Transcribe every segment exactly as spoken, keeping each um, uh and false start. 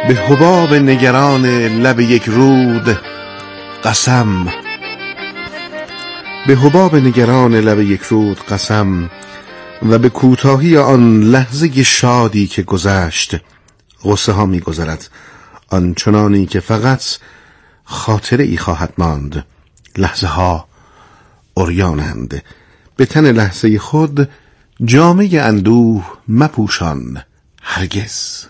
به حباب نگران لب یک رود قسم، به حباب نگران لب یک رود قسم، و به کوتاهی آن لحظه شادی که گذشت غصه ها می گذرد، آنچنانی که فقط خاطره ای خواهد ماند. لحظه ها عریانند، به تن لحظه خود جامه اندوه مپوشان هرگز.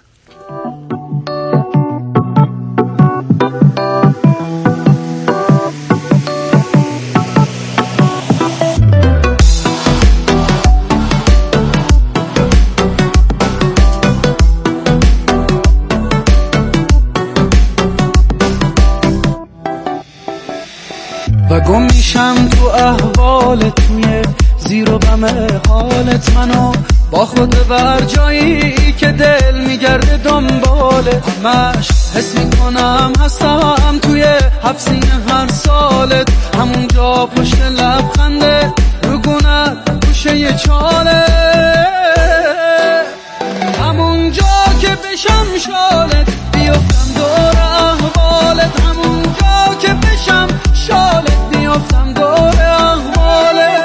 و گم میشم تو احوال، توی زیر و بم حالت، منو با خود بر جایی که دل میگرده دنبالت. مش حس میکنم هستم توی حبسین هر سالت، همونجا پشت لبخنده رگونت گوشه چاله، همونجا که بشم شالت بیفتم دور احوالت، همونجا که بشم شالت بیفتم دور احوالت.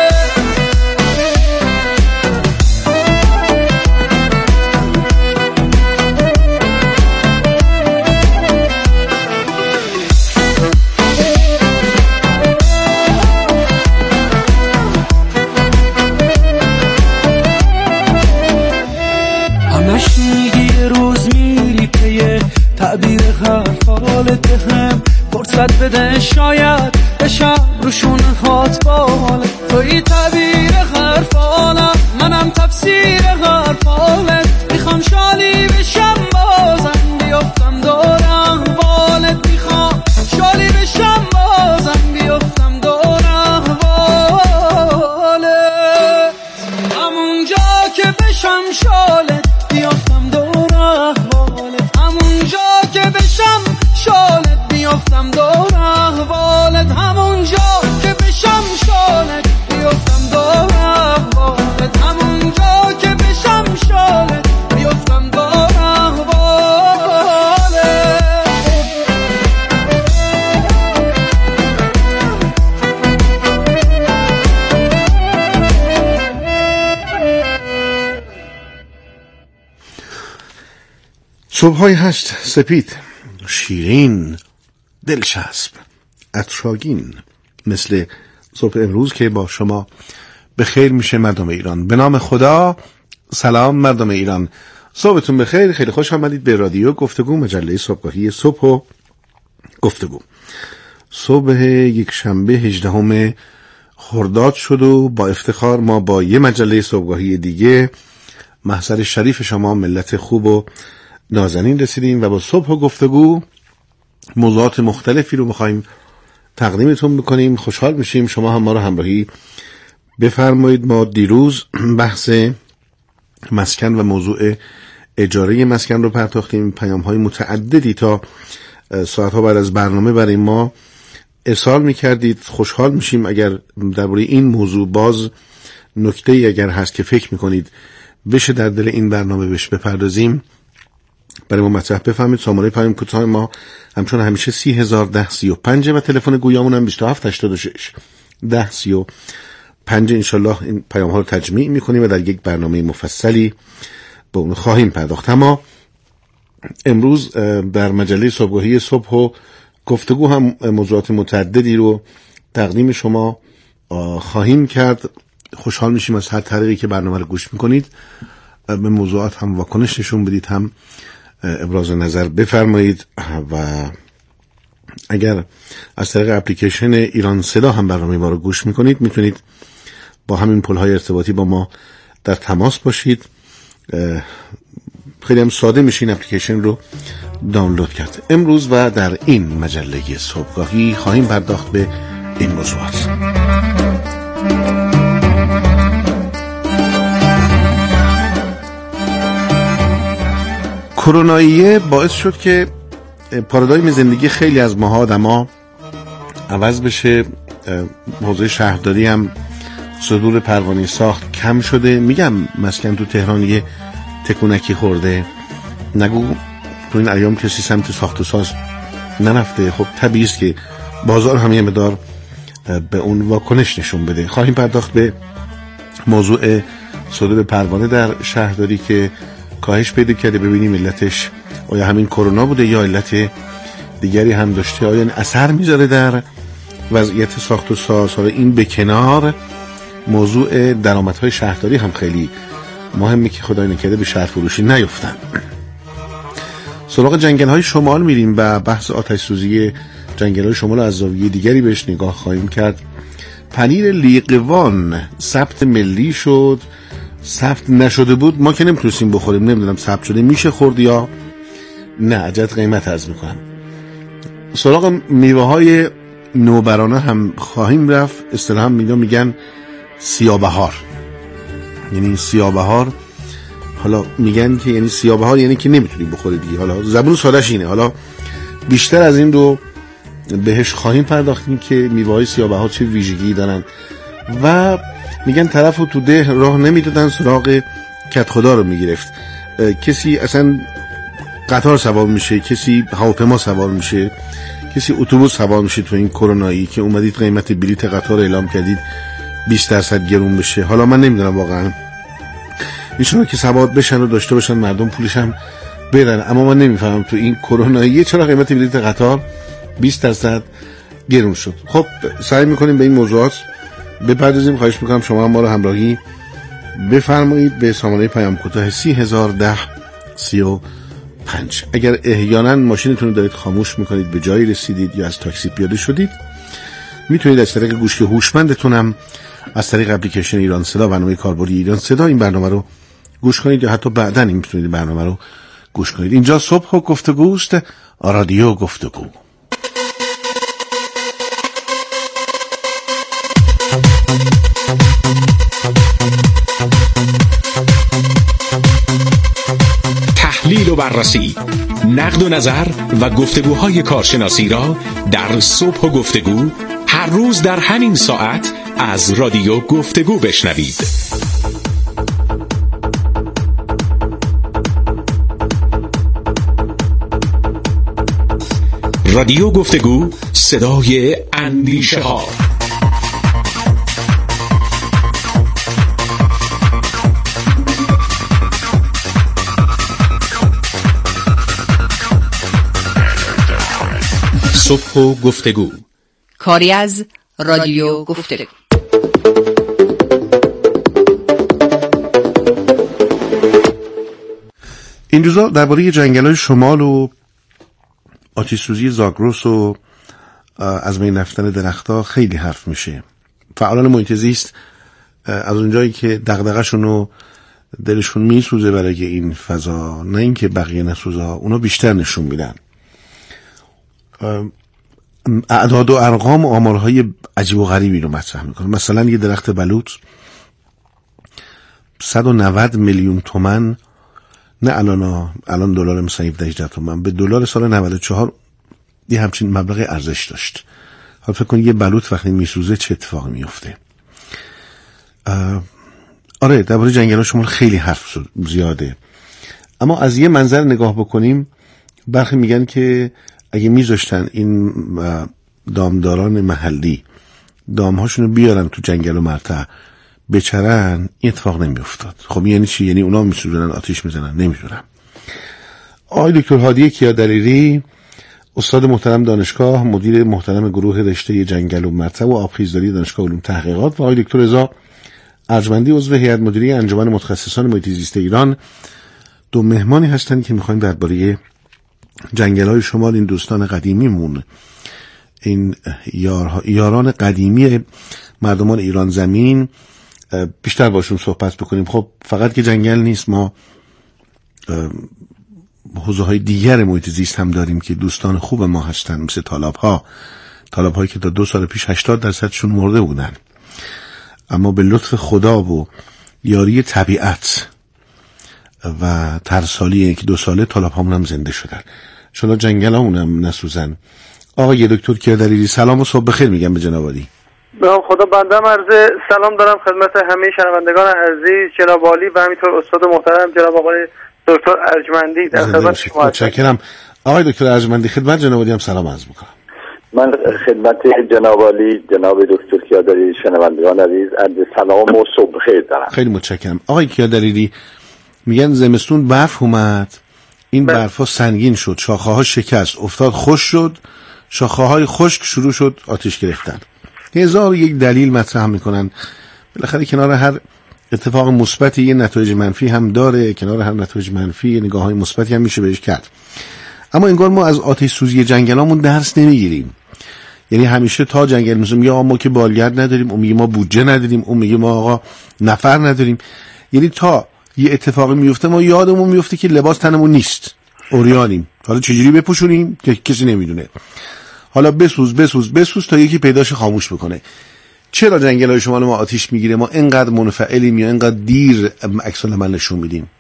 همش میگی یه روز میری پیه تعبیر حرفالت، هم فرصت بده شاید بشم روشون هات بالت. توی تعبیر حرفالم، منم تفسیر حرفالت، میخوام شالی بشم بازم بیفتم دور احوالت، میخوام شالی بشم بازم بیفتم دور احوالت، همونجا که بشم شالت بیفتم دور احوالت، همونجا که بشم شالت بیفتم دور احوالت، همونجا که بشم شالت بیفتم دور احوالت، همونجا که بشم شالت بیفتم دور احوالت. صبح‌های هشت سپید، شیرین، دلچسب، عطرآگین، مثل صبح امروز که با شما به خیر میشه مردم ایران. به نام خدا، سلام مردم ایران، صبحتون بخیر. خیلی خوش آمدید به رادیو گفتگو، مجله صبحگاهی صبح و گفتگو. صبح یک شنبه هجدهم خرداد شد و با افتخار ما با یه مجله صبحگاهی دیگه، محضر شریف شما ملت خوب و نازنین، رسیدیم و با صبح و گفتگو موضوعات مختلفی رو می‌خوایم تقدیمتون بکنیم. خوشحال میشیم شما هم ما رو همراهی بفرمایید. ما دیروز بحث مسکن و موضوع اجاره مسکن رو پرداختیم. پیام‌های متعددی تا ساعت‌ها بعد از برنامه برای ما ارسال می‌کردید. خوشحال میشیم اگر درباره این موضوع باز نکته‌ای اگر هست که فکر می‌کنید بشه در دل این برنامه بهش بپردازیم، برای ما مطرح بفهمید. شماره پیام کوتاه ما همچون همیشه سی هزار ده سی و پنج و تلفن گویامون هم بیست و هفت هشتاد و شش ده سی و پنج. انشالله این پیام ها رو تجمیع میکنیم و در یک برنامه مفصلی به اون خواهیم پرداخت. اما امروز در مجله صبحگاهی صبح و گفتگو هم موضوعات متعددی رو تقدیم شما خواهیم کرد. خوشحال میشیم از هر طریقی که برنامه رو گوش میکنید به موضوعات هم واکنش نشون بدید، هم ابراز نظر بفرمایید. و اگر از طریق اپلیکیشن ایران صدا هم برنامه ما رو گوش میکنید، میتونید با همین پل‌های ارتباطی با ما در تماس باشید. خیلی هم ساده میشه این اپلیکیشن رو دانلود کرد. امروز و در این مجله صبحگاهی خواهیم پرداخت به این موضوعات. کروناییه باعث شد که پارادایم زندگی خیلی از ماها آدما عوض بشه. حوزه شهرداری هم صدور پروانه ساخت کم شده. میگم مسکن تو تهران یه تکونکی خورده، نگو تو این ایام کسی سمت ساخت و ساز نرفته. خب طبیعی است که بازار هم یه مقدار به اون واکنش نشون بده. خواهیم پرداخت به موضوع صدور پروانه در شهرداری که کاهش پیدا کرده، ببینیم علتش آیا همین کرونا بوده یا علت دیگری هم داشته، آیا اثر میذاره در وضعیت ساخت و ساز. حالا این به کنار، موضوع درآمدهای شهرداری هم خیلی مهمه که خدای نکرده به شهر فروشی نیفتن. سراغ جنگل‌های شمال میریم و بحث آتش سوزی جنگل‌های شمال از زاویه دیگری بهش نگاه خواهیم کرد. پنیر لیقوان ثبت ملی شد، ثبت نشده بود ما که نمیتونستیم بخوریم، نمیدونم ثبت شده میشه خورد یا نه، عجب قیمت عرض میکنم. سراغ میوه های نوبرانه هم خواهیم رفت. اصطلاحاً میگن میگن سیاه‌بهار، یعنی سیاه‌بهار. حالا میگن که یعنی سیاه‌بهار یعنی که نمیتونی بخوری دیگه. حالا زبون ساده‌اش اینه. حالا بیشتر از این رو بهش خواهیم پرداختیم که میوه‌های سیاه‌بهار چه ویژگی دارن و میگن طرفو تو ده راه نمیدادن، سراغ کت خدا رو میگرفت. کسی اصلا قطار سوار میشه، کسی هواپیما سوار میشه، کسی اتوبوس سوار میشه تو این کرونایی که اومدید قیمت بلیت قطار اعلام کردید بیست درصد گرون بشه. حالا من نمیدونم واقعا ایشون که سوار بشن و داشته باشن مردم پولش هم بدن، اما من نمیفهمم تو این کرونایی چرا قیمت بلیت قطار بیست درصد گرون شد. خب سعی میکنیم به این موضوعات بپردازیم. خواهش میکنم شما هم ما رو همراهی بفرمایید به سامانه پیام کوتاه سی هزار ده سی و پنج. اگر احیانا ماشینتون رو دارید خاموش میکنید، به جایی رسیدید یا از تاکسی پیاده شدید، میتونید از طریق گوشی هوشمندتون هم از طریق اپلیکیشن ایران صدا، برنامه کاربردی ایران صدا، این برنامه رو گوش کنید یا حتی بعداً میتونید برنامه رو گوش کنید. اینجا صبح و گفتگوست، رادیو گفتگو. تحلیل و بررسی، نقد و نظر و گفتگوهای کارشناسی را در صبح و گفتگو هر روز در همین ساعت از رادیو گفتگو بشنوید. رادیو گفتگو، صدای اندیشه ها. صبح و گفتگو، کاری از رادیو گفتگو. این روزا درباره جنگل‌های شمال و آتش سوزی زاگرس و از بین رفتن درخت‌ها خیلی حرف میشه. فعالان محیط زیست از اونجایی که دغدغه‌شون و دلشون میسوزه برای این فضا، نه اینکه بقیه نسوزه، اونا بیشتر نشون میدن. اعداد و ارقام و آمارهای عجیب و غریبی رو مطرح میکنه. مثلا یه درخت بلوط صد و نود میلیون تومن، نه الان الان دلار مثلا هفده هجده تومن، به دلار سال نود و چهار یه همچین مبلغ ارزش داشت. حالا فکر کن یه بلوط وقتی میسوزه چه اتفاقی میفته. آره درباره جنگل‌ها شمال خیلی حرف زیاده، اما از یه منظر نگاه بکنیم، برخی میگن که اگه میذاشتن این دامداران محلی دامهاشونو بیارن تو جنگل و مرتع بچرن، این اتفاق نمیافتاد. خب یعنی چی؟ یعنی اونا میسوزنن، آتیش میزنن؟ نمیدونم. آقای دکتر هادی کیادریری، استاد محترم دانشگاه، مدیر محترم گروه رشته جنگل و مرتع و آبخیزداری دانشگاه علوم تحقیقات، و آقای دکتر رضا ارجمندی، عضو هیئت مدیره انجمن متخصصان محیط زیست ایران، دو مهمانی هستند که میخوایم درباره جنگل‌های شمال، این دوستان قدیمیمون، این یار... یاران قدیمی مردمان ایران زمین، بیشتر باشون صحبت بکنیم. خب فقط که جنگل نیست، ما حوزه‌های دیگر محیط زیست هم داریم که دوستان خوب ما هستن، مثل طالاب‌ها طالاب‌هایی که تا دو سال پیش هشتاد درصدشون مرده بودن، اما به لطف خدا و یاری طبیعت و ترسالی یک دو ساله طالاب‌هامون هم زنده شدن. شما جنگل‌هامون هم نسوزن. آقای دکتر کیادریری، سلام و صبح بخیر میگم به جناب عالی. به خدا بنده عرض سلام دارم خدمت همه شنوندگان عزیز، جناب عالی و همینطور استاد محترم جناب آقای دکتر ارجمندی در خدمت شما. متشکرم. آقای دکتر ارجمندی خدمت جناب عالی هم سلام عرض میکنم. من خدمت جناب عالی جناب دکتر کیادری شنوندگان عزیز عرض سلام و صبح بخیر دارم. خیلی متشکرم. آقای کیادری میگن زمستون برف اومد، این برفا سنگین شد، شاخه ها شکست، افتاد، خشک شد، شاخه های خشک شروع شد آتش گرفتن. هزار یک دلیل مطرح میکنن. بالاخره کنار هر اتفاق مثبتی یه نتایج منفی هم داره، کنار هر نتایج منفی یه نگاه‌های مثبتی هم میشه بهش کرد. اما انگار ما از آتش سوزی جنگلامون درس نمیگیریم. یعنی همیشه تا جنگل میسوزیم یا ما که بالگرد نداریم، اون میگه ما بودجه نداریم، اون میگه ما آقا نفر نداریم. یعنی تا یه اتفاقی میفته ما یادمون میفته که لباس تنمون نیست، عریانیم. حالا چجوری بپوشونیم که کسی نمیدونه. حالا بسوز بسوز بسوز تا یکی پیداش خاموش بکنه. چرا جنگل‌های شمال ما آتش میگیره؟ ما اینقدر منفعلیم یا اینقدر دیر عکس العمل نشون میدیم؟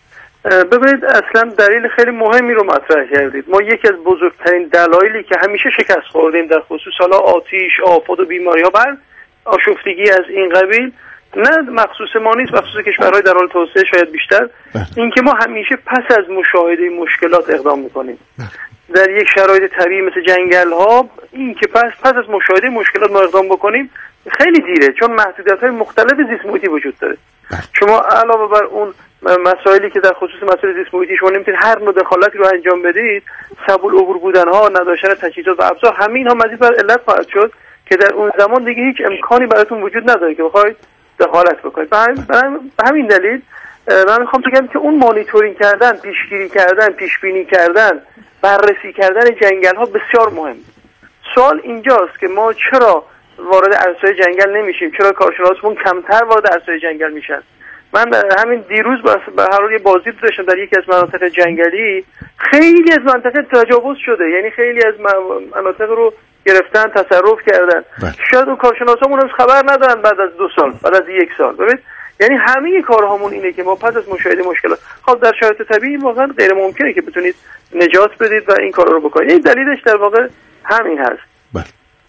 ببینید اصلا دلیل خیلی مهمی رو مطرح کردید. ما یکی از بزرگترین دلایلی که همیشه شکست خوردیم در خصوص حالا آتش، آفات و بیماری‌ها بر آشفتگی از این قبیل، نه مخصوص ما نیست، مخصوص کشورهای در حال توسعه شاید بیشتر، این که ما همیشه پس از مشاهده مشکلات اقدام میکنیم. در یک شرایط طبیعی مثل جنگل ها این که پس پس از مشاهده مشکلات ما اقدام بکنیم خیلی دیره، چون محدودیت‌های مختلف زیست محیطی وجود داره. شما علاوه بر اون مسائلی که در خصوص مسائل زیست محیطی شما نمیتونید هر نوع دخالتی رو انجام بدید، سبول عبور بودن ها، نداشتن تجهیزات و ابزار، همین ها مزید بر علت خواهد شد که در اون زمان دیگه هیچ امکانی براتون وجود نداره که بخواید دخالت بکنید. به همین دلیل من میخوام بگم که اون مانیتورینگ کردن، پیشگیری کردن، پیشبینی کردن، بررسی کردن جنگل ها بسیار مهم. سوال اینجاست که ما چرا وارد عرصه‌های جنگل نمیشیم؟ چرا کارشناسمون کمتر وارد عرصه‌های جنگل میشن؟ من همین دیروز به هر حال یه بازدید داشتم در یکی از مناطق جنگلی، خیلی از مناطق تجاوز شده، یعنی خیلی از مناطق رو گرفتن، تصرف کردن. شاید اون کارشناسامون هم خبر ندارن بعد از دو سال، بعد از یک سال. ببین یعنی همه کارهامون اینه که ما پس از مشاهده مشکلات، خب در شرایط طبیعی واقعا غیر ممکنه که بتونید نجات بدید و این کارا رو بکنید. این دلیلش در واقع همین هست. بله.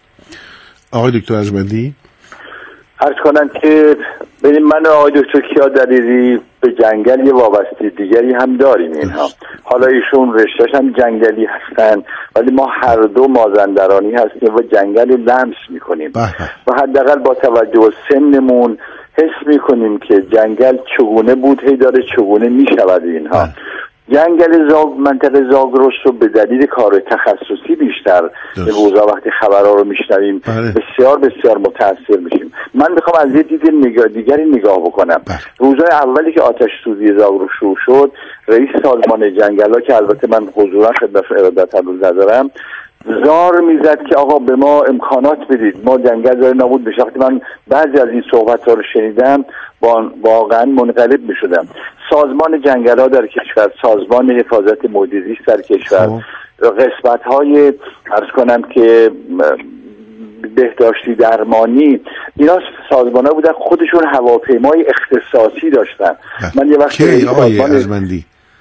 آقای دکتر ارجمندی عرض کنم که ببین من و آقای دکتر کیادری به جنگل یه وابسته دیگری هم داریم اینها. حالا ایشون رشته‌اش هم جنگلی هستن ولی ما هر دو مازندرانی هستیم و جنگل لمس میکنیم و حداقل با توجه به سنمون حس میکنیم که جنگل چگونه بود، هی داره چگونه میشود اینها. بله. جنگل زاگ منطقه زاگرس رو به دلیل کار تخصصی بیشتر به روزا وقتی خبرها رو میشنویم بسیار بسیار متاثر میشیم. من میخوام از یه دید نگاه دیگری نگاه بکنم. بله. روزای اولی که آتش سوزی زاگرس شروع شد، رئیس سازمان جنگل‌ها که البته من حضورا خدمت ارادت هنوز ندارم، زار میزد که آقا به ما امکانات بدید، ما جنگل داره نابود بشه. وقتی من بعضی از این صحبت‌ها رو شنیدم واقعا منقلب میشدم. سازمان جنگل‌ها در کشور، سازمان حفاظت محیط زیست در کشور، قسمت‌های عرض کنم که بهداشتی درمانی، اینا سازمان‌ها بودن خودشون هواپیمای اختصاصی داشتن. من یه وقتی سازمان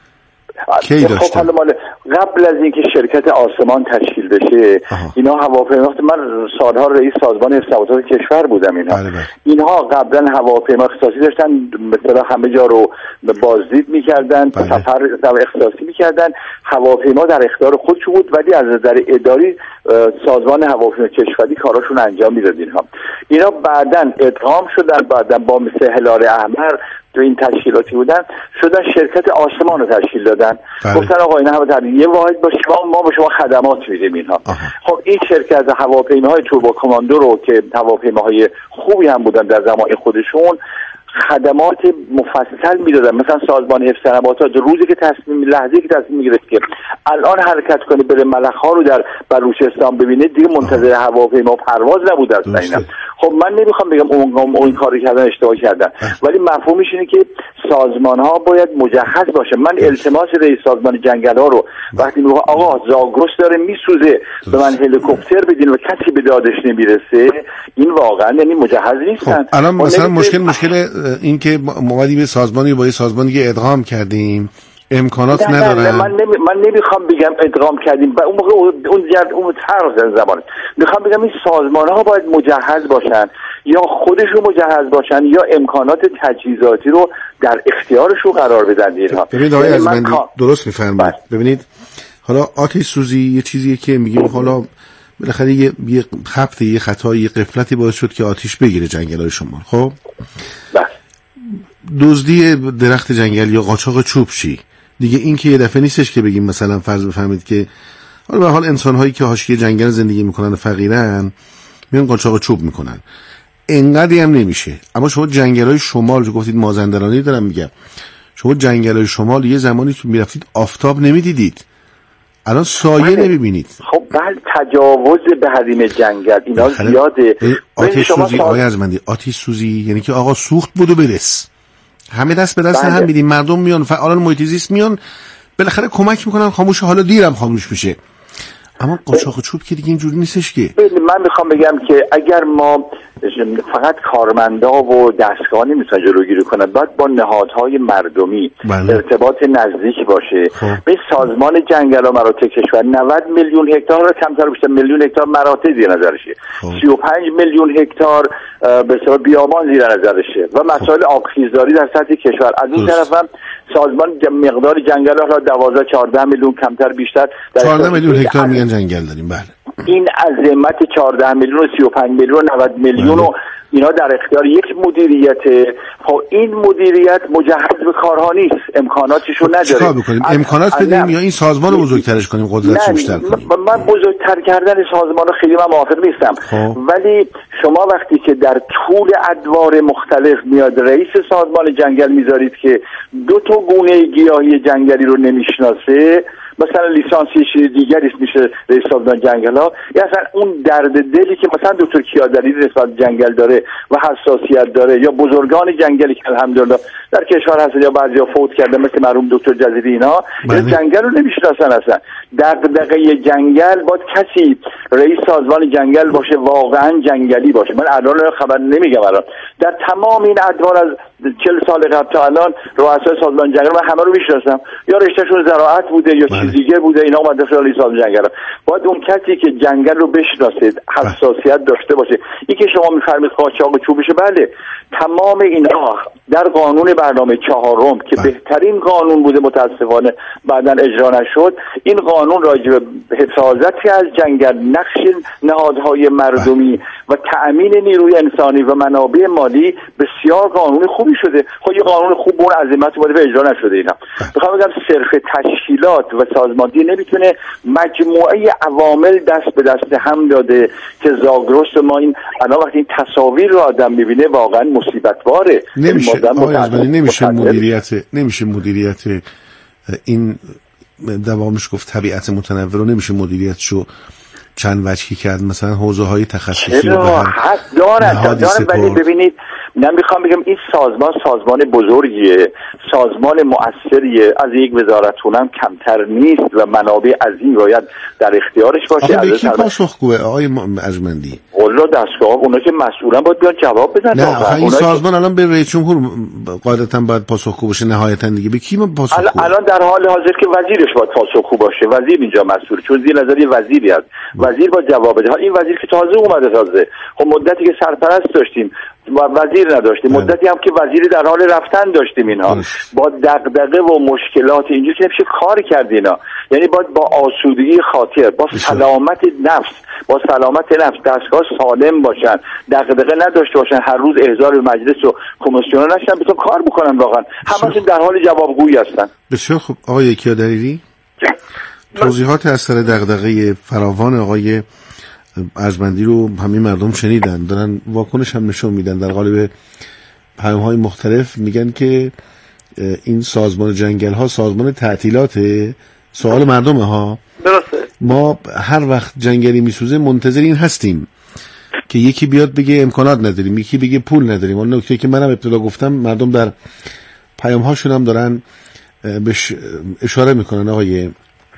کی داشتن؟ خب مال قبل از اینکه شرکت آسمان تشکیل بشه آها. اینا هواپیما، من سالها رئیس سازمان ارتباطات کشور بودم اینها. بله بله. اینها قبلا هواپیما اختصاصی داشتن، مثلا همه جا رو بازدید میکردن، بله. سفر اختصاصی میکردن، هواپیما در اختیار خودشون بود ولی از نظر اداری سازمان هواپیما کشوری کاراشون انجام میداد. اینها اینا بعداً ادغام شدن، بعداً با مثل هلال احمر تو این تشکیلاتی بودن شدن شرکت آسمان رو تشکیل دادن. بله. گفتن آقا اینا همه یه واحد باشه، ما به شما خدمات میدیم اینها. آها. خب این شرکت هواپیماهای توربو کماندو رو که هواپیماهای خوبی هم بودن در زمان خودشون، خدمات مفصل میدادن. مثلا سازمان حفظ نباتات روزی که تصمیم لحظه‌ای که تصمیم میگرفت که الان حرکت کنه بره ملخ‌ها رو در بلوچستان ببینه، دیگه منتظر هواپیما پرواز نبود اصلا اینا. خب من نمیخوام بگم اون اون کاری کردن اشتباه کردن، ولی مفهومش اینه که سازمان‌ها باید مجهز باشه. من التماس رئیس سازمان جنگل‌ها رو وقتی میگه آقا زاگرس داره میسوزه به من هلیکوپتر بدین و کسی به دادش نمیرسه، این واقعا یعنی مجهز نیستن. خب الان مثلا مشکل مشکل این که ما به سازمانی با یه سازمانی که ادغام کردیم امکانات ندارن. من نمی... من نمیخوام بگم ادغام کردیم و اون موقع اون زیاد اون طرز زمان میخوام بگم این سازمان ها باید مجهز باشن. یا خودشون مجهز باشن یا امکانات تجهیزاتی رو در اختیارشون قرار بدن اینها. ببینید آقای ارجمندی درست میفرمایید. ببینید حالا آتش سوزی یه چیزیه که میگیم حالا بالاخره یه یه خبط یه خطایی یه غفلتی باعث شد که آتش بگیره جنگل‌های شما. خب دزدی درخت جنگل یا قاچاق چوب چی دیگه؟ این که یه دفعه نیستش که بگیم مثلا فرض بفهمید که حالا به حال انسان‌هایی که حاشیه جنگل زندگی میکنن فقیرن میان قاچاق چوب میکنن، اینقدری هم نمیشه. اما شما جنگل‌های شمال جو گفتید مازندرانی دارم میگم، شما جنگل‌های شمال یه زمانی تو میرفتید آفتاب نمیدیدید، الان سایه نمیبینید. خب بله تجاوز به حریم جنگل اینا زیاده. آتش سوزی آقای ارجمندی، آتش سوزی یعنی که آقا سوخت بود و برس، همه دست به دست هم میدیم، مردم میان فعالان محیط زیست میان بالاخره کمک میکنن خاموشه، حالا دیرم خاموش میشه. اما قاچاق چوب که دیگه اینجوری نیستش که. من میخوام بگم که اگر ما فقط کارمندا و دستگاه نمیتونن جلوگیری کنن، باید با نهادهای مردمی بله. ارتباط نزدیک باشه. به سازمان جنگل و مراتع کشور نود میلیون هکتار رو کمتر بیشتر میلیون هکتار مراتع زیر نظرشه، سی و پنج میلیون هکتار به حساب بیابان زیر نظرشه و مسائل آبخیزداری در سطح کشور. از اون طرف هم سازمان مقدار جنگل را دوازده چهارده میلیون کمتر بیشتر چهارده میلیون هکتار میگن جنگل داریم. بله این عظمت چهارده میلیون و سی و پنج میلیون و نود میلیون و اینا در اختیار یک مدیریته. خب این مدیریت مجهز به کارها نیست، امکاناتشو نداره. چیکار بکنیم؟ امکانات بدیم یا این سازمان رو بزرگترش کنیم، قدرتش بیشتر کنیم؟ من بزرگتر کردن سازمان رو خیلی من موافق نیستم. خب. ولی شما وقتی که در طول ادوار مختلف میاد رئیس سازمان جنگل میذارید که دو تا گونه گیاهی جنگلی رو نمیشناسه، مثلا لیسانسی چیز دیگری میشه رئیس سازمان جنگل ها، یا اصلا اون درد دلی که مثلا دکتر کیادری نسبت جنگل داره و حساسیت داره، یا بزرگان جنگلی که الحمدلله در کشور هست یا بعضیا فوت کرده مثل مرحوم دکتر جزیری اینا، جنگل رو نمیشناسن اصلا. دغدغه جنگل باید کسی رئیس سازمان جنگل باشه واقعا جنگلی باشه. من الان خبر نمیگم، الان در تمام این ادوار از چهل سال قبل تا الان رؤسای سازمان جنگل من همه رو میشناسم، یا رشتهشون زراعت بوده یا چیز دیگه بوده، اینا اومده خیلی سازمان جنگل. باید اون کسی که جنگل رو بشناسه، حساسیت داشته باشه. این که شما میفرمایید قاچاق چوبشه، بله تمام اینها در قانون برنامه چهارم که بله. بهترین قانون بوده متاسفانه بعداً اجرا نشد. این قانون راجع به حفاظت از جنگل، نقش نهادهای مردمی بله. و تأمین نیروی انسانی و منابع مالی بسیار قانون خوبی شده. خب یه قانون خوب اون عظمت بوده و اجرا نشده. اینا میخوام بگم صرف تشکیلات و سازماندهی نمیتونه، مجموعه عوامل دست به دست هم داده که زاگرس ما این الان وقتی این تصاویر رو آدم میبینه واقعا مصیبت باره. نمیشه نمیشه مدیریت نمیشه مدیریت این دوامش گفت طبیعت متنوع رو نمیشه مدیریتشو چند وجهی کرد، مثلا حوزه های تخصصی رو حد دارن دارن ولی ببینید من میخوام بگم این سازمان سازمان بزرگیه، سازمان مؤثریه، از یک وزارتخونه هم کمتر نیست و منابع عظیم باید در اختیارش باشه. آقا به کی پاسخگوه آقای ارجمندی؟ والله دستگاه اونا که مسئولن باید بیان جواب بدن. نه این سازمان الان به رئیس جمهور قاعدتا باید پاسخگو باشه نهایتا دیگه. به کی پاسخگو؟ الان در حال حاضر که وزیرش باید پاسخگو باشه، وزیر اینجا مسئول، چون زیر نظر یه وزیری هست، وزیر باید جواب بده. این وزیر که تازه اومده تازه، خب مدتی که سرپرست داشتیم و وزیر نداشتیم، مدتی هم که وزیری در حال رفتن داشتیم. اینها با دغدغه و مشکلات اینجوری که نمیشه کار کرد. اینا یعنی باید با آسودگی خاطر، با سلامت نفس، با سلامت نفس دستگاه سالم باشن، دغدغه نداشته باشن، هر روز احضار به مجلس و کمیسیون نشن، بتون کار بکنن. واقعا همشون در حال جوابگویی هستن. بسیار خوب. آقای کیادری توضیحات از سر دغدغه فراوان آقای ارجمندی رو همین مردم شنیدن، دارن واکنش هم نشون میدن در قالب پیام‌های مختلف. میگن که این سازمان جنگل ها سازمان تعطیلاته. سوال مردمه ها. درسته. ما هر وقت جنگلی میسوزه منتظر این هستیم که یکی بیاد بگه امکانات نداریم، یکی بگه پول نداریم. اون نکته که منم ابتدا گفتم مردم در پیام هاشون هم دارن بهش اشاره میکنن. آقای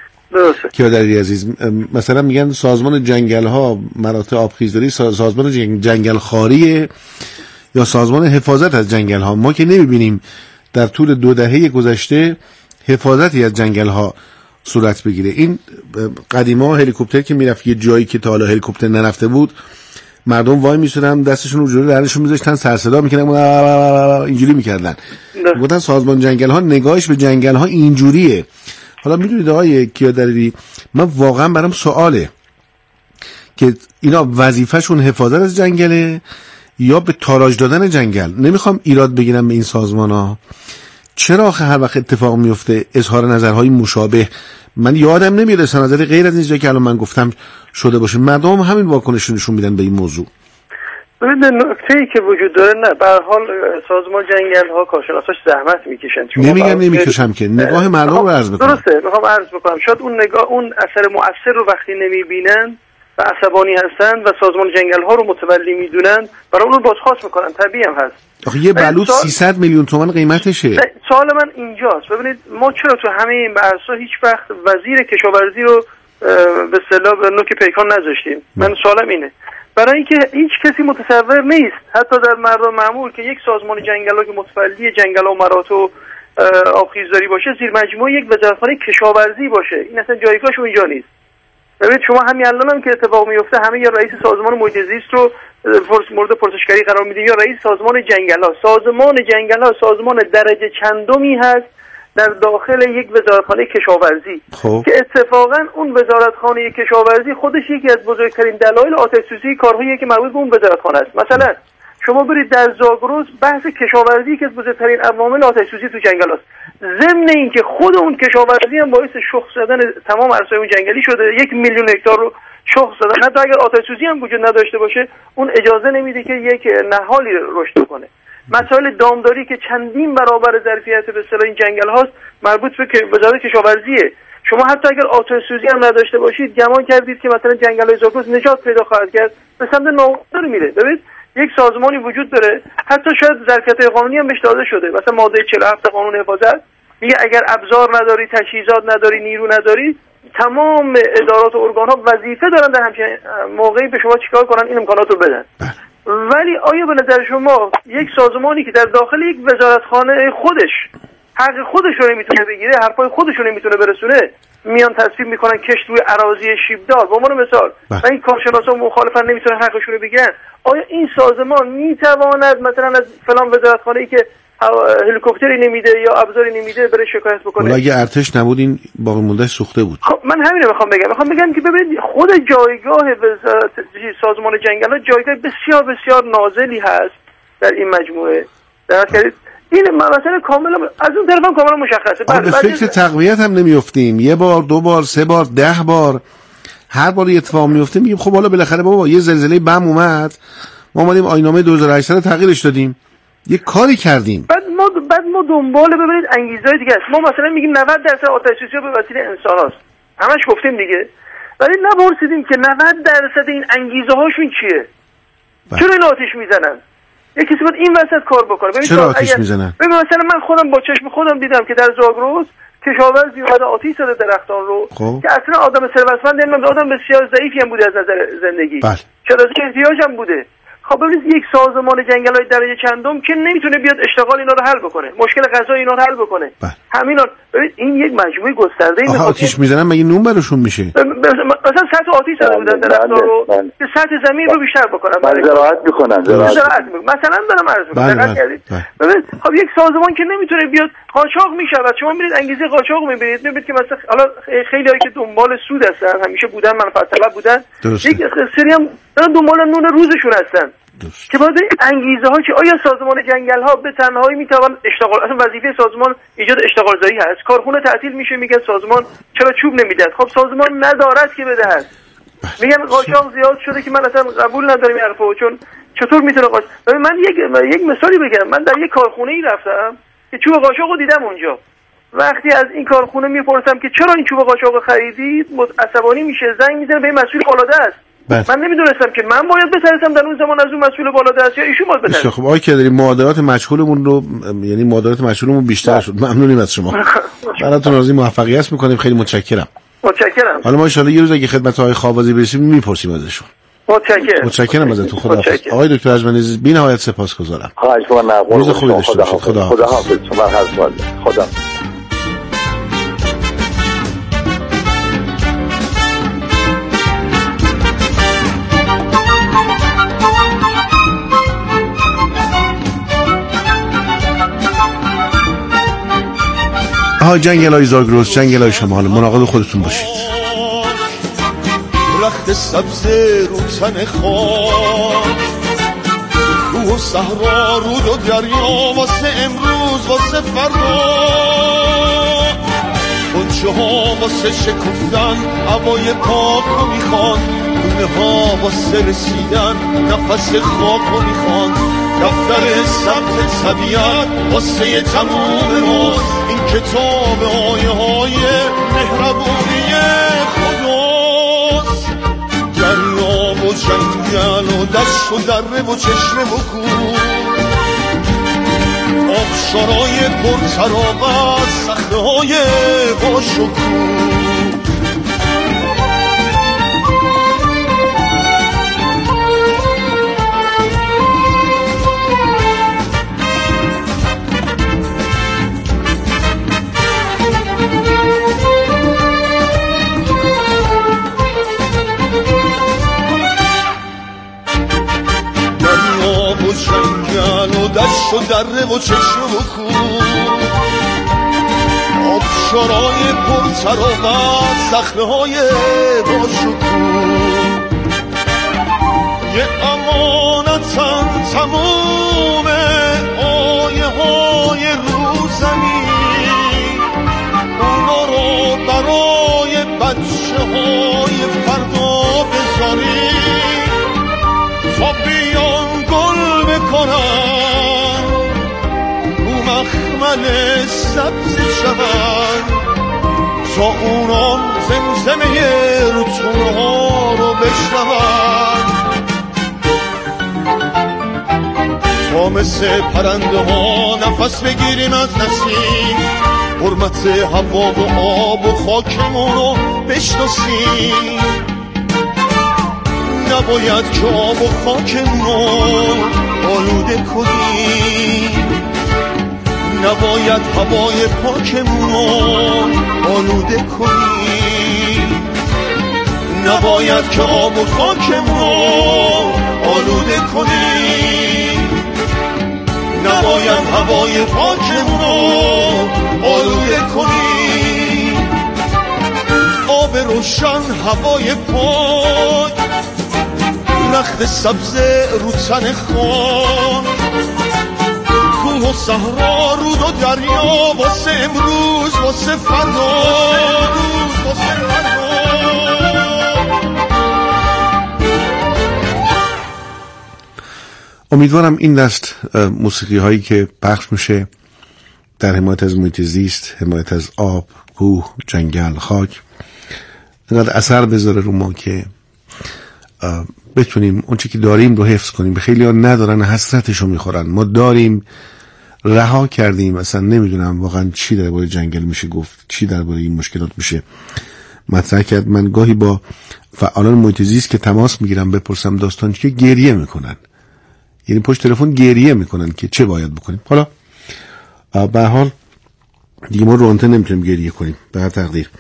کیادری عزیز مثلا میگن سازمان جنگل ها مراتع آبخیزداری سازمان جنگل خاریه یا سازمان حفاظت از جنگل ها. ما که نمیبینیم در طول دو دهه گذشته حفاظتی از جنگل ها صورت بگیره. این قدیما هلیکوپتر که میرفت یه جایی که تا حالا هلیکوپتر نرفته بود مردم وای میسودن دستشون رو جلوی دهنشون میذاشتن سر صدا میکردن اینجوری میکردن. گفتن سازمان جنگل ها نگاهش به جنگل ها اینجوریه. حالا میدونید آقای کیادریری، من واقعا برام سواله که اینا وظیفه‌شون حفاظت از جنگله یا به تاراج دادن جنگل. نمیخوام ایراد بگیرم به این سازمان ها، چرا آخه هر وقت اتفاق میفته اظهار نظرهای مشابه؟ من یادم نمیاد اظهار نظری غیر از اینجا که الان من گفتم شده باشه. مردم هم همین واکنشون نشون میدن به این موضوع. ببینید نکته‌ای که وجود داره، نه به هر حال سازمان جنگل ها کارشناساش زحمت میکشن. نمیگم نمیکشم که نگاه مردم رو عرض بکنم. درسته، میخوام عرض بکنم شاید اون نگاه اون اثر مؤثر رو وقتی نمیبینن و عصبانی هستن و سازمان جنگل ها رو متولی میدونن، برای اون رو بازخواست میکنن. طبیعی هم هست. آخه یه بلوط سال... سیصد میلیون تومان قیمتشه. سوال من اینجاست، ببینید ما چرا تو همه این بحثا هیچ وقت وزیر کشاورزی رو به اصطلاح به نوک پیکان نذاشتیم؟ من سوالم اینه. برای اینکه هیچ کسی متصور نیست حتی در مردم معمول که یک سازمان جنگل‌ها که متولی جنگل‌ها و مراتع و آبخیزداری باشه زیر مجموعه یک وزارتخانه کشاورزی باشه. این اصلا جایگاهش اونجا نیست. ببینید شما همین الان هم که اتفاق میفته همه یا رئیس سازمان محیط زیست رو مورد پرسشگری قرار میدیم یا رئیس سازمان جنگل‌ها. سازمان جنگل‌ها سازمان درجه چندمی هست در داخل یک وزارتخانه کشاورزی خوب. که اتفاقا اون وزارتخانه کشاورزی خودش یکی از بزرگترین دلایل آتش‌سوزی کارهایی که مربوط به اون وزارتخانه است. مثلا شما برید در زاگرس، بحث کشاورزی که از بزرگترین عوامل آتش‌سوزی تو جنگل است. ضمن اینکه خود اون کشاورزی هم باعث شخص زدن تمام عرصه‌های جنگلی شده. یک میلیون هکتار رو شخص زدن. حتی اگر آتش‌سوزی هم وجود نداشته باشه اون اجازه نمیده که یک نهالی رشد کنه. مسائل دامداری که چندین برابر ظرفیت به اصطلاح این جنگل هاست مربوط به وزارت کشاورزیه. شما حتی اگر آتش سوزی هم نداشته باشید گمان کردید که مثلا جنگل های زاگرس نجات پیدا خواهد کرد، به سمت ناامید میره. ببینید یک سازمانی وجود داره، حتی شاید ظرفیت قانونی هم بهش داده شده، مثلا ماده چهل و هفت قانون حفاظت میگه اگر ابزار نداری، تجهیزات نداری، نیرو نداری، تمام ادارات و ارگان ها وظیفه دارن در همچین موقعی به شما چیکار کنن؟ این امکانات رو بدن. ولی آیا به نظر شما یک سازمانی که در داخل یک وزارتخانه خودش حق خودش رو نمیتونه بگیره، حرفای خودش رو نمیتونه برسونه، میان تصویب میکنن کشت روی اراضی شیبدار به عنوان مثال و این کارشناسا مخالفن نمیتونن حقشون رو بگیرن؟ آیا این سازمان میتواند مثلا از فلان وزارتخانه‌ای که هلیکوپتری نمیده یا ابزاری نمیده بره شکایت بکنه؟ ولی اگه ارتش نبود این باقی مونده سوخته بود. خب من همین رو میخوام بگم. میخوام بگم که ببینید خود جایگاه وزارت سازمان جنگل‌ها جایگاه بسیار بسیار نازلی هست در این مجموعه. دقت کردید؟ این مثلا کاملا از اون طرف هم کاملا مشخصه. بعد به فکر تقویت هم نمیافتیم. یه بار، دو بار، سه بار، ده بار هر بار اتفاق میفته میگیم خب حالا بالاخره بابا یه زلزله بم اومد، ما اومدیم آیین‌نامه دو هزار و هشت رو تغییرش دادیم. یه کاری کردیم. بعد ما بعد ما دنبال ببینید انگیزه‌های دیگه است. ما مثلا میگیم نود درصد آتش‌سوزی به وسیله انسان‌هاست. همش گفتیم دیگه. ولی نپرسیدیم که نود درصد این انگیزه هاشون چیه؟ بله. چرا این آتش میزنن؟ یه کسی باید این وسط کار بکنه. ببین چرا آتش میزنن؟ ببین مثلا من خودم با چشم خودم دیدم که در زاگرس کشاورزی اومده آتش زده درختان رو خوب. که اصلا آدم ثروتمند نمیدونم آدم بسیار ضعیفی هم بوده از نظر زندگی. بله. چرا که احتیاج هم بوده. خب ببینید یک سازمان جنگل‌های درجه چندم که نمیتونه بیاد اشتغال اینا رو حل بکنه، مشکل غذایی اینا رو حل بکنه. بله. همینا ببین این یک مجموعه گسترده این آتش میزنن مگه نون براشون میشه؟ مثلا سطح آتش زده بودن درخت‌ها رو که سطح زمین رو بیشتر بکنن. من زراعت میکنن زراعت مثلا دارم عرض می‌کنم. ببین خب یک سازمان که نمیتونه بیاد قاچاق میشود. شما میرید انگیزه قاچاق میبینید، میبینید که مثلا حالا خیلیایی که دنبال سود هستن، همیشه بودن، منفعت طلب بودن، یک سری هم دنبال نون روزشون هستن. که باید انگیزه ها که آیا سازمان جنگل ها به تنهایی میتوان اشتغال، اصلا وظیفه سازمان ایجاد اشتغال زایی هست، کارخونه تعطیل میشه میگن سازمان چرا چوب نمیدهد؟ خب سازمان ندارد که بدهد. میگن قاچاق زیاد شده که من اصلا قبول ندارم این حرفو، چون چطور میتونه قاچاق؟ من یک یک مثالی بگم. من در یک کارخونه ای رفتم که چوب قاچاقو دیدم اونجا. وقتی از این کارخونه میپرسم که چرا این چوب قاچاقو خریدید، عصبانی میشه، زنگ میزنه به این مسئول بالادست. بس. من نمیدونستم که من باید بترسم در اون زمان از اون مسئول بالادست یا ایشون باید بترسم. خب آقای که داریم معادلات مجهولمون رو، یعنی معادلات مجهولمون بیشتر شد. ممنونیم از شما. براتون آرزوی موفقیت میکنیم. خیلی متشکرم. متشکرم. حالا ما ان شاءالله یه روز اگه خدمت آقای خوابازی برسیم میپرسیم ازشون. متشکرم. متشکرم ازتون. خداحافظ. آقای دکتر ارجمند بی‌نهایت سپاسگزارم. خواهش می‌کنم. روز خوبی داشته باشید. خداحافظ. خداحافظ. شما خدمت. خدا. های جنگل های زاگرس، جنگل های شمال، مراقب خودتون باشید. رخت سبز رو تن خاک، کوه و صحرا، رود و دریا، واسه امروز واسه فردا، غنچه ها واسه شکفتن هوای پاک رو میخوان، گونه ها واسه رسیدن نفس خاک رو میخوان، دفتر ثبت طبیعت واسه تموم ماست، این کتاب آیه های مهربونی خداست. دریا و جنگل و دشت و دره و چشمه و کوه، آبشارای پرتراوت، صخره‌های باشکوه. جنگل و دشت و دره و چشم و کوه، آبشارای پرتراوت، صخره‌های باشکوه. یه امانتن تموم آیه های رو زمین، اونا رو برای بچه های فردا بذاریم تا بیان گل بکنن، رو مخمل سبز شون، تا اونا زمزمه رتونه ها رو بشنون، تا مثل پرنده ها نفس بگیریم از نسیم، حرمت هوا و آب و خاکمون رو بشناسیم. نباید که آب و خاکمون آلوده کنیم، نباید هوای پاکمون آلوده کنیم، نباید که آب و خاکمون آلوده کنیم، نباید هوای پاکمون آلوده کنیم. آب روشن، هوای پاک، رخت سبز رو تن خاک، کوه و صحرا، رود و دریا، واسه امروز واسه فردا، واسه فردا. امیدوارم این دست موسیقی هایی که پخش میشه در حمایت از محیط زیست، حمایت از آب، کوه، جنگل، خاک، اینقدر اثر بذاره رو ما که بتونیم اون چی که داریم رو حفظ کنیم. به خیلی ها ندارن، حسرتشو میخورن. ما داریم، رها کردیم، اصلا نمیدونم واقعا چی درباره جنگل میشه گفت، چی درباره این مشکلات میشه مطرح کرد. من گاهی با فعالان محیط زیست که تماس میگیرم بپرسم داستان چیه، گریه میکنن، یعنی پشت تلفن گریه میکنن که چه باید بکنیم. حالا به هر حال دیگه ما رونته نمیتونیم گریه کنیم به هر تقدیر.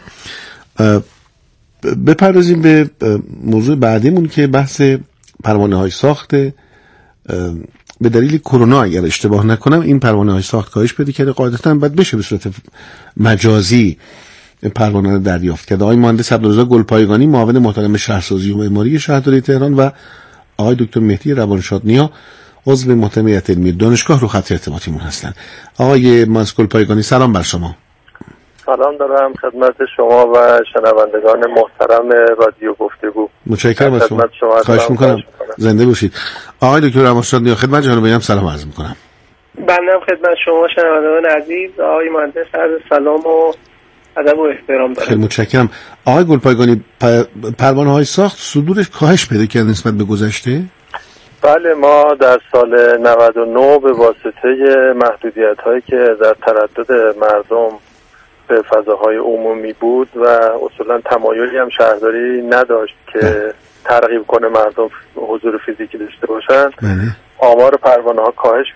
بپردازیم به موضوع بعدیمون که بحث پروانه های ساخت. به دلیل کرونا اگر اشتباه نکنم این پروانه های ساخت کاهش پیدا کرده، قاعدتاً باید بشه به صورت مجازی پروانه رو دریافت کرد. آقای مهندس عبدالرضا گلپایگانی، معاون محترم شهرسازی و معماری شهرداری تهران، و آقای دکتر مهدی روانشادنیا، عضو محترم هیئت علمی دانشگاه رو خط ارتباطیمون هستن. آقای مهندس گلپایگانی سلام بر شما. سلام دارم خدمت شما و شنوندگان محترم رادیو گفتگو. متشکرم از شما. خواهش میکنم. زنده باشید. آقای دکتر روانشادنیا، خدمت جناب عالی سلام عرض میکنم. بنده خدمت شما شنوندگان عزیز، آقای مهندس، عرض سلام و ادب و احترام دارم. خیلی متشکرم. آقای گلپایگانی، پروانه های ساخت صدورش کاهش پیدا کرد نسبت به گذشته؟ بله، ما در سال نود و نه به واسطه محدودیت هایی که در تردد مردم به فضاهای عمومی بود و اصولا تمایلی هم شهرداری نداشت که ترغیب کنه مردم حضور فیزیکی داشته باشن، آمار پروانه ها کاهش